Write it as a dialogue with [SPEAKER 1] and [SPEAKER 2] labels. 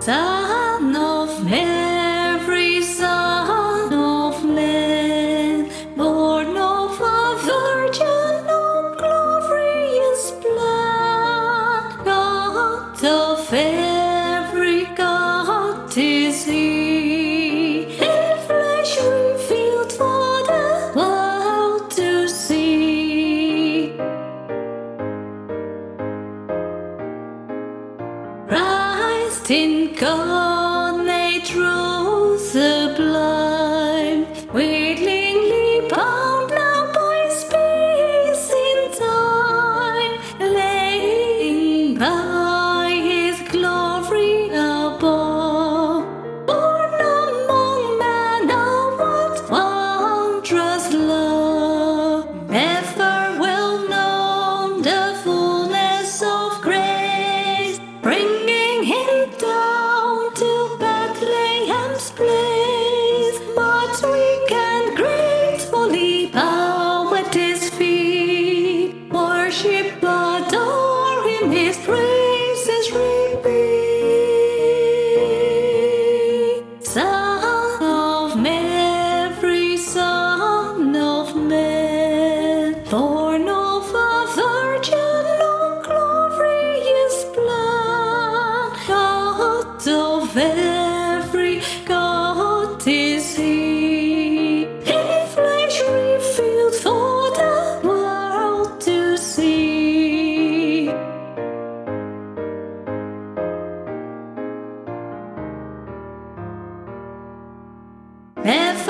[SPEAKER 1] Son of every son of man, born of a virgin of glorious blood, God of every God is He, in flesh revealed for the world to see. Christ incarnate through sublime, willingly bound now by space in time, laying by His glory above, born among men of what wondrous love, never well known the fullness of grace, bringing Him down to Bethlehem's place. But we can gratefully bow at His feet, worship, adore Him, His praises repeat. Son of Mary, Son of Man, born of a virgin of glorious blood, God of every God is He, in flesh revealed for the world to see. Never